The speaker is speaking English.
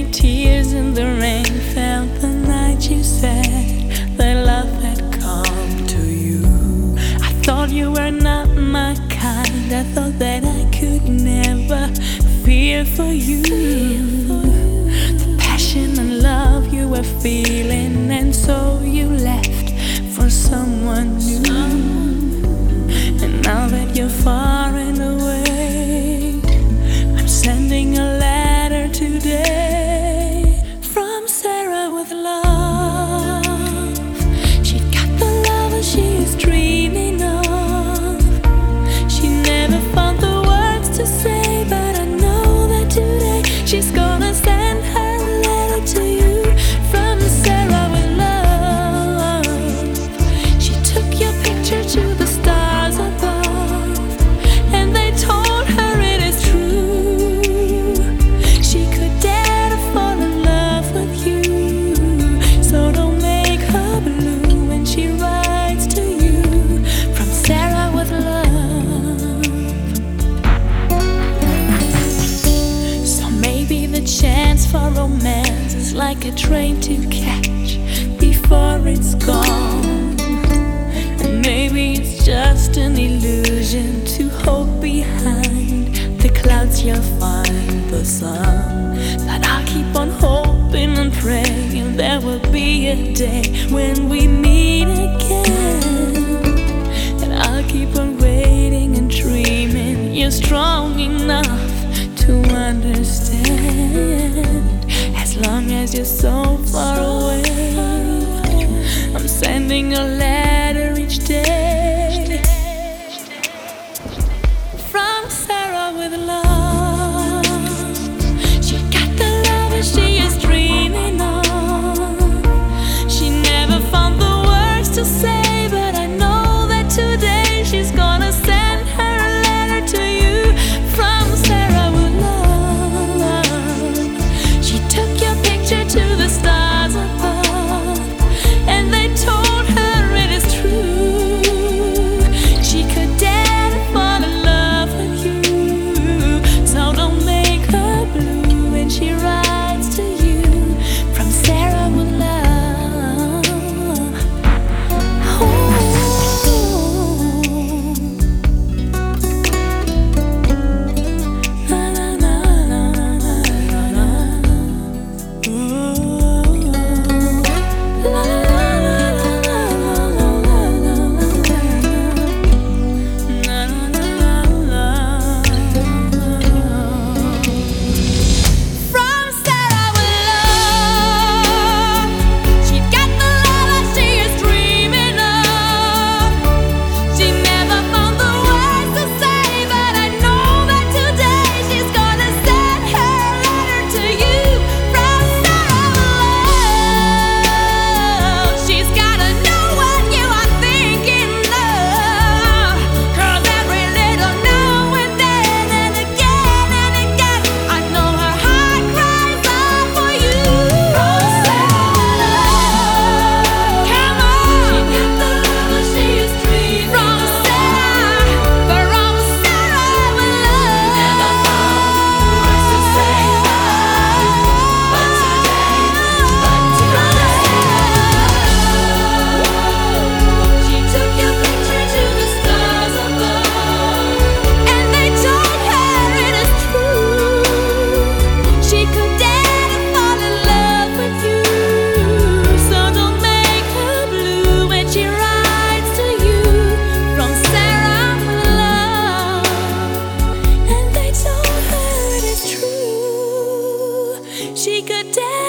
tears in the rain fell the night you said that love had come to you. I thought you were not my kind. I thought that I could never fear for you. The passion and love you were feeling, and so you left for someone new. And now that you're far and away, I'm sending a letter today from Sarah with love. She got the love she is dreaming of. She never found the words to say, but I know that today she's gonna send her letter to you from Sarah with love. She took your picture to the stars above, and they told her it is true. She could dare to fall in love with you, so don't make her blue when she writes to you from Sarah with love. So maybe the chance for romance is like a train to catch before it's gone. And maybe it's just an illusion to hope behind the clouds you'll find the sun. But I'll keep on hoping and praying there will be a day when we meet again. And I'll keep on waiting and dreaming you're strong enough to understand. As long as you're so far away, I'm sending a letter each day from Sarah with love. She got the love she is dreaming of. She never found the words to say, but I know that today she's gonna send her letter to you from Sarah with love. She took your picture to the stars above, and they told her it is true. She could dare to fall in love with you, so don't make her blue when she writes to you from Sarah with love. Na, na, na, na, na, na, na. Ooh. La, la, la, la, la, la, la, la, la, la, la. From Sarah with love. She got the love she is dreaming of. She never found the words to say, but I know that today she's gonna send her letter to you from Sarah with love. She's gotta know what you are thinking of, 'cause every little now and then and again, I know her heart cries out for you. From Sarah with love. Come on. She got the love she is dreaming from Sarah with love. Never found words to say, but today, she took your picture to the stars above, and they told her it is true. She could dare to fall in love with you, so don't make her blue when she writes to you from Sarah with love. And they told her it is true. She could dare